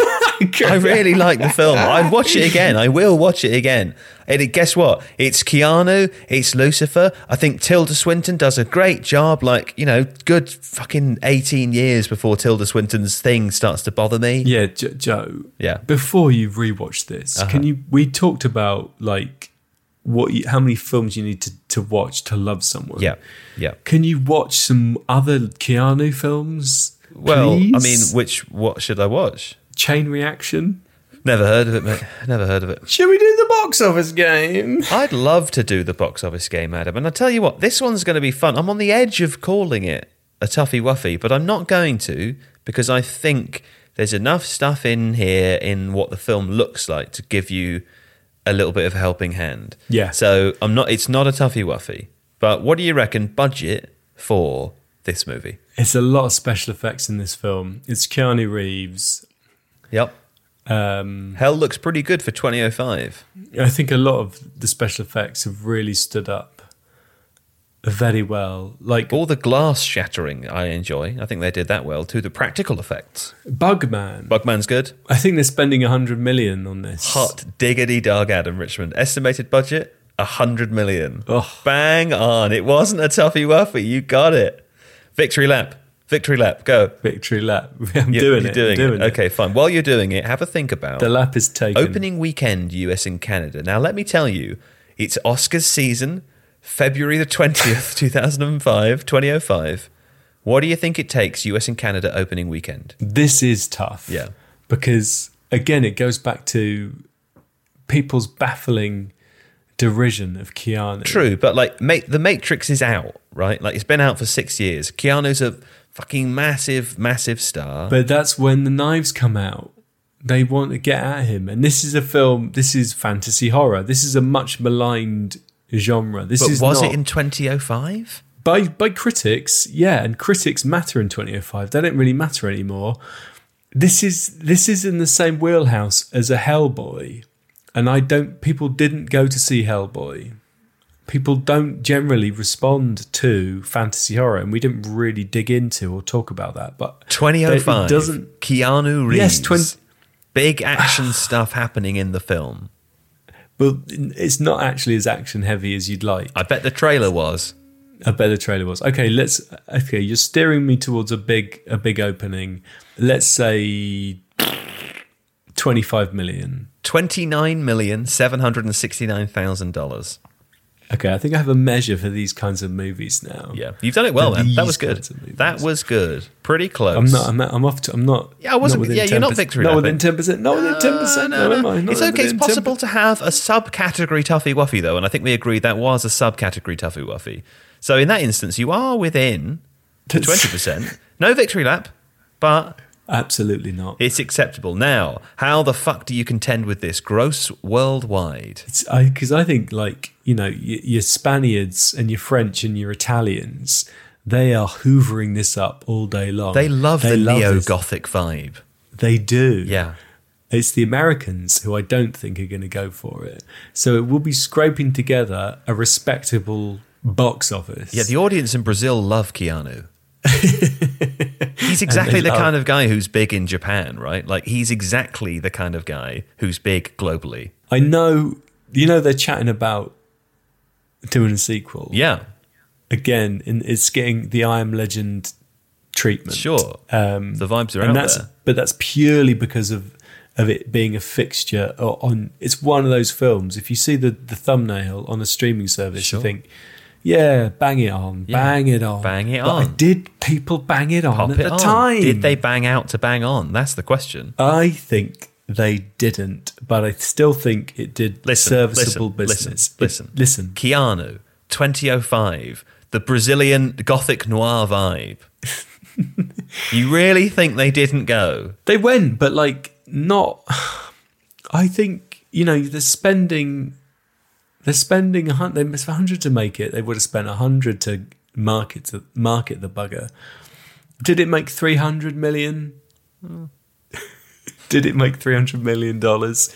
I really like the film. I'd watch it again. I will watch it again. And it, guess what? It's Keanu. It's Lucifer. I think Tilda Swinton does a great job. Like, you know, good fucking eighteen years before Tilda Swinton's thing starts to bother me. Yeah, jo- Joe. Yeah. Before you rewatch this, Uh-huh. can you? We talked about like what, you, how many films you need to, to watch to love someone. Yeah, yeah. Can you watch some other Keanu films? Well, please? I mean, which what should I watch? Chain Reaction. Never heard of it, mate. Never heard of it. Should we do the box office game? I'd love to do the box office game, Adam. And I tell you what, this one's going to be fun. I'm on the edge of calling it a Tuffy Wuffy, but I'm not going to because I think there's enough stuff in here in what the film looks like to give you a little bit of a helping hand. Yeah. So I'm not. It's not a Tuffy Wuffy. But what do you reckon budget for this movie? It's a lot of special effects in this film. It's Keanu Reeves. Yep. Um, Hell looks pretty good for twenty oh five. I think a lot of the special effects have really stood up very well. Like All the glass shattering I enjoy. I think they did that well too. The practical effects. Bugman. Bugman's good. I think they're spending a hundred million on this. Hot diggity dog, Adam Richmond. Estimated budget, a hundred million. Oh. Bang on. It wasn't a Tuffy Wuffy. You got it. Victory lap. Victory lap. Go. Victory lap. I'm You- doing you're it. Doing I'm doing it. it. Okay, fine. While you're doing it, have a think about The lap is taken. opening weekend U S and Canada. Now, let me tell you, it's Oscars season, February the twentieth, two thousand five, twenty oh five. What do you think it takes U S and Canada opening weekend? This is tough. Yeah. Because, again, it goes back to people's baffling derision of Keanu. True, but like ma- the Matrix is out, right? Like it's been out for six years. Keanu's a fucking massive, massive star. But that's when the knives come out. They want to get at him. And this is a film, this is fantasy horror. This is a much maligned genre. This But is was not, it in twenty oh five? by by critics, yeah, and critics matter in twenty oh five. They don't really matter anymore. This is this is in the same wheelhouse as a Hellboy. And I don't people didn't go to see Hellboy. People don't generally respond to fantasy horror, and we didn't really dig into or talk about that. But twenty oh five. it doesn't Keanu Reeves. Yes, twenty Big action stuff happening in the film. But it's not actually as action heavy as you'd like. I bet the trailer was. A better trailer was. Okay, let's okay, you're steering me towards a big a big opening. Let's say twenty-five million. twenty-nine million seven hundred sixty-nine thousand dollars. Okay, I think I have a measure for these kinds of movies now. Yeah, you've done it well, For man. That these was good. kinds of movies. That was good. Pretty close. I'm not. I'm, I'm off to. I'm not. Yeah, I wasn't- not within yeah, you're not 10%. victory Not lapping. within ten percent. Not within ten percent. No, am I? Not It's okay. It's within possible ten percent. to have a subcategory Tuffy Wuffy, though, and I think we agreed that was a subcategory Tuffy Wuffy. So in that instance, you are within the twenty percent. No victory lap, but Absolutely not. it's acceptable. Now, how the fuck do you contend with this? Gross worldwide. It's because I, I think like you know y- your Spaniards and your French and your Italians, they are hoovering this up all day long. They love the love this. neo-gothic vibe. They do. Yeah. It's the Americans who I don't think are going to go for it. So it will be scraping together a respectable box office. Yeah, the audience in Brazil love Keanu. He's exactly the love- kind of guy who's big in Japan, right? Like, he's exactly the kind of guy who's big globally. I know, you know, they're chatting about doing a sequel. Yeah, Again, in, it's getting the I Am Legend treatment. sure. Um, the vibes are and out that's, there. But that's purely because of of it being a fixture or on. It's one of those films. If you see the, the thumbnail on a streaming service, Sure. you think, yeah, bang it on, Yeah, bang it on, bang it But on. Did people bang it on Pop at it the on. time? Did they bang out to bang on? That's the question. I think they didn't, but I still think it did Listen, serviceable listen, business. Listen, It- listen. Keanu, twenty oh five, the Brazilian gothic noir vibe. You really think they didn't go? They went, but like not. I think you know they're spending. They're spending a hundred. They must have a hundred to make it. They would have spent a hundred to market to market the bugger. Did it make three hundred million? Did it make three hundred million dollars?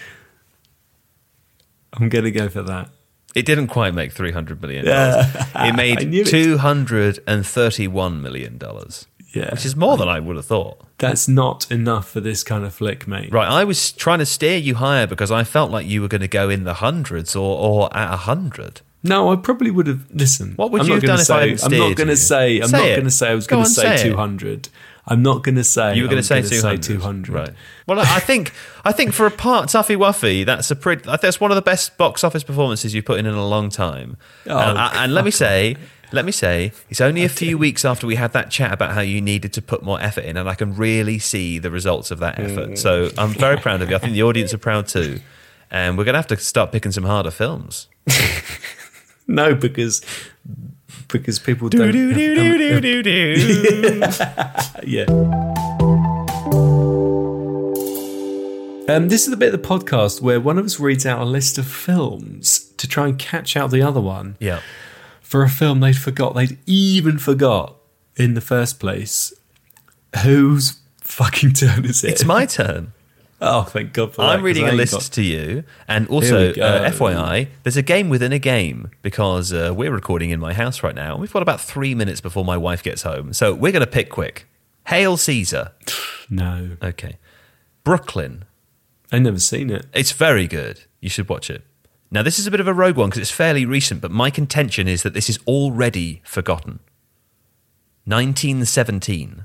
I'm gonna go for that. It didn't quite make three hundred million dollars. Yeah. It I made knew it. two hundred thirty-one million dollars, Yeah, which is more than I would have thought. that's not enough for this kind of flick, mate. Right, I was trying to steer you higher because I felt like you were going to go in the hundreds or, or at a hundred. No, I probably would have. Listen, What would I'm you not have gonna done if I say, hadn't I'm not steered going to you? say. I'm Say not it. going to say. I was Go going on, to say say it. two hundred. I'm not going to say. You were going I'm to say gonna two hundred. two hundred. Right. Well, I think I think for a part Tuffy Wuffy, that's a pretty. That's one of the best box office performances you've put in in a long time. Oh, and, and let me say, let me say, it's only a few weeks after we had that chat about how you needed to put more effort in, and I can really see the results of that effort. Mm. So I'm very proud of you. I think the audience are proud too. And we're going to have to start picking some harder films. No, because because people don't... Do, do, do, do, do, do. Yeah. Um, this is the bit of the podcast where one of us reads out a list of films to try and catch out the other one. Yeah. For a film they'd forgot, they'd even forgot in the first place. Whose fucking turn is it? It's my turn. Oh, thank God for that. I'm reading a list got... to you. And also, uh, F Y I, there's a game within a game because uh, we're recording in my house right now. We've got about three minutes before my wife gets home. So we're going to pick quick. Hail Caesar. No. Okay. Brooklyn. I've never seen it. It's very good. You should watch it. Now, this is a bit of a rogue one because it's fairly recent, but my contention is that this is already forgotten. nineteen seventeen.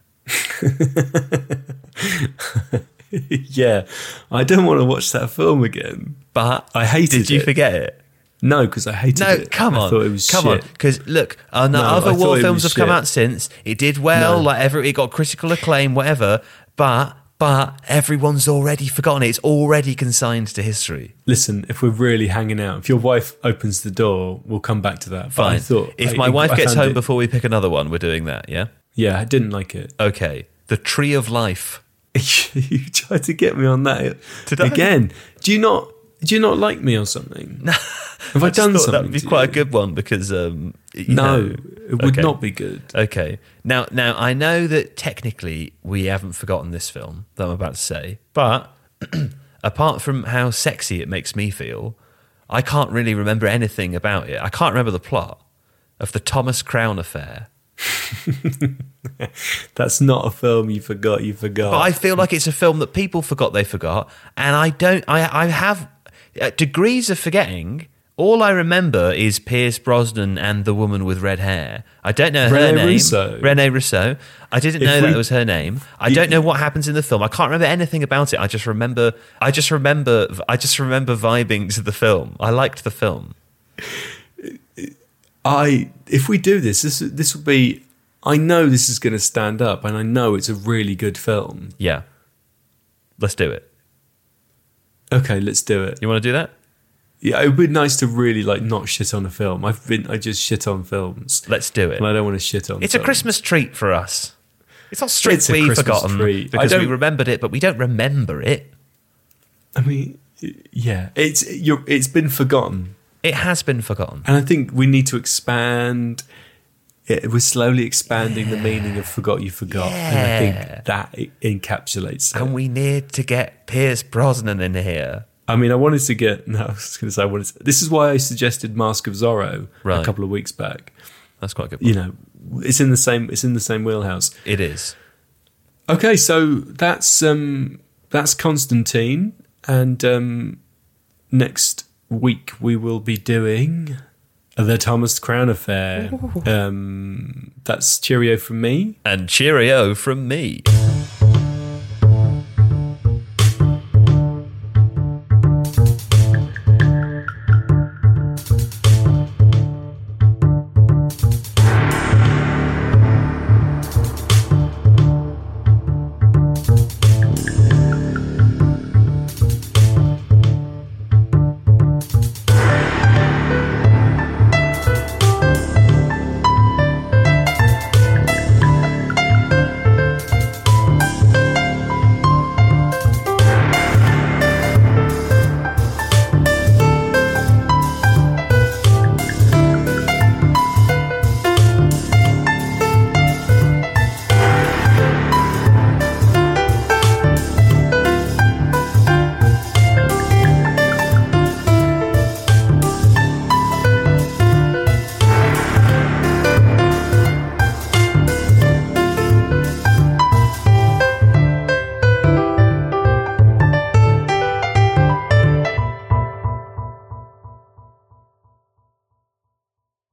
Yeah, I don't want to watch that film again. But I hated it. Did you it. forget it? No, because I hated no, it. No, come on. I thought it was come shit. on. Because, look, uh, no, No, other I war thought it films have was come shit. out since. It did well, No. like every, it got critical acclaim, whatever. But, but everyone's already forgotten it. It's already consigned to history. Listen, if we're really hanging out, if your wife opens the door, we'll come back to that. But Fine. I thought, if I, my wife I gets found home it, before we pick another one, we're doing that, yeah? Yeah, I didn't like it. Okay. The Tree of Life. You tried to get me on that Did I? again. Do you not? Do you not like me or something? No. Have I, I just done thought something? that would be to quite you? a good one because um, you No, know. it would Okay. not be good. Okay. Now, now I know that technically we haven't forgotten this film that I'm about to say, but apart from how sexy it makes me feel, I can't really remember anything about it. I can't remember the plot of the Thomas Crown Affair. That's not a film you forgot. You forgot. But I feel like it's a film that people forgot they forgot, and I don't. I I have uh, degrees of forgetting. All I remember is Pierce Brosnan and the woman with red hair. I don't know her Rene name. Russo. Rene Russo. I didn't If know we- that was her name. I don't know what happens in the film. I can't remember anything about it. I just remember. I just remember. I just remember vibing to the film. I liked the film. I if we do this, this this will be. I know this is going to stand up, and I know it's a really good film. Yeah. Let's do it. Okay, let's do it. You want to do that? Yeah, it would be nice to really like not shit on a film. I've been I just shit on films, Let's do it. and I don't want to shit on. It's a films. Christmas treat for us. It's not It's a strictly Christmas forgotten treat. I because we don't- remembered it, but we don't remember it. I mean, yeah, it's you're, it's been forgotten, It has been forgotten. and I think we need to expand. It, we're slowly expanding the meaning of "forgot you forgot," and I Yeah. think that encapsulates it. And we need to get Pierce Brosnan in here. I mean, I wanted to get. No, I was going to say I wanted. To, this is why I suggested Mask of Zorro Right. a couple of weeks back. That's quite a good. You One. know, it's in the same. It's in the same wheelhouse. It is. Okay, so that's um, that's Constantine, and um, next week we will be doing the Thomas Crown Affair. Um, that's cheerio from me. And cheerio from me.